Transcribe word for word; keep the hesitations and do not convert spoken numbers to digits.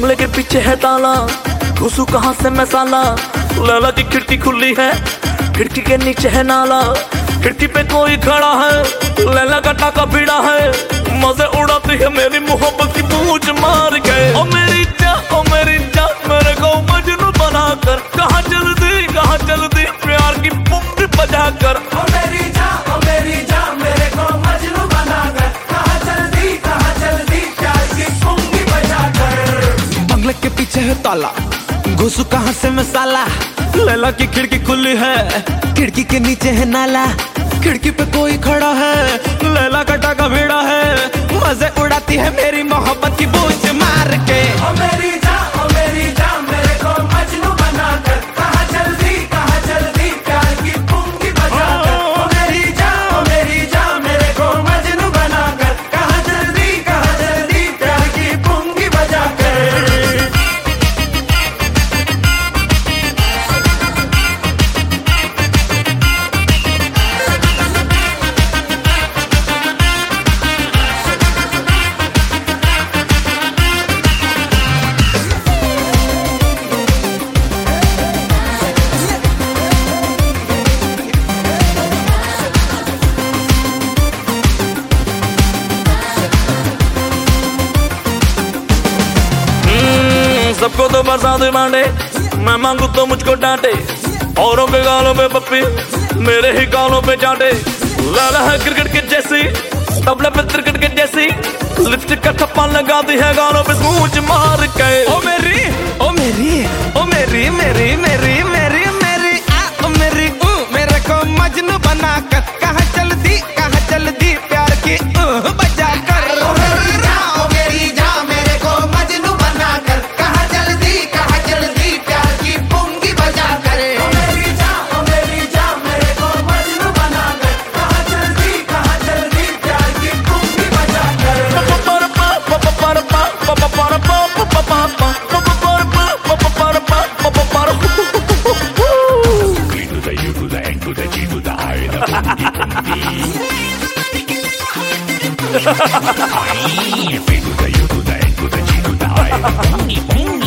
बंगले के पीछे है ताला, घुसू कहाँ से मैं साला। लैला की खिड़की खुली है, खिड़की के नीचे है नाला, खिड़की पे कोई खड़ा है, लैला का टाका भिड़ा है। मजे उड़ाती है मेरी मोहब्बत की पूछ मार के। ओ मेरी जा, ओ मेरी जा, मेरे को मजनू बनाकर कहाँ चल दी, कहाँ चल दी प्यार की पुंगी बजा कर। ओ मेरी जा, ओ मेरी जा, मेरे को मजनू बनाकर कहाँ चल दी, कहाँ चल दी प्यार की पुंगी बजा कर। बंगले के पीछे है ताला, घुसू कहाँ से मैं साला। लैला की खिड़की खुली है, खिड़की के नीचे है नाला, खिड़की पे कोई खड़ा है, लैला का टाका भिड़ा है। मजे उड़ाती है मेरी मोहब्बत की बूझ मार के। ओ मेरी जा, ओ मेरी जा, मेरे को मजनू बनाकर कहाँ चल दी, कहाँ चल दी प्यार की पुंगी बजा कर। ओ मेरी जा, ओ मेरी जा, मेरे को मजनू बनाकर कहाँ चल दी, कहाँ चल दी प्यार की पुंगी बजा कर। सबको तो बरसात बांटे, मैं मांगू तो मुझको डांटे। औरों के गालों पे पप्पी, मेरे ही गालों पे चाटे। लैला है क्रिकेट के जैसी, तबले पे क्रिकेट के जैसी, लिपस्टिक का ठप्पा लगाती है गालों पे सूझ मार के। ओ मेरी, ओ मेरी, ओ मेरी, मेरी, मेरी, मेरी, मेरी, आ, ओ मेरी, ऊ, मेरे को मजनू बनाकर कहाँ चल दी, कहाँ चल दी प्यार की ऊ बजा कर। ओ मेरी जा, ओ मेरी जा, मेरे को मजनू बनाकर कहाँ चल दी, कहाँ चल दी प्यार की पुंगी बजा कर। ओ मेरी जा, ओ मेरी जा, मेरे को मजनू बनाकर कहाँ चल दी, कहाँ चल दी प्यार की पुंगी बजा कर। To the U to the N to the G to the I, the pungi pungi. I, to the U to the N to the G to the I, the pungi pungi.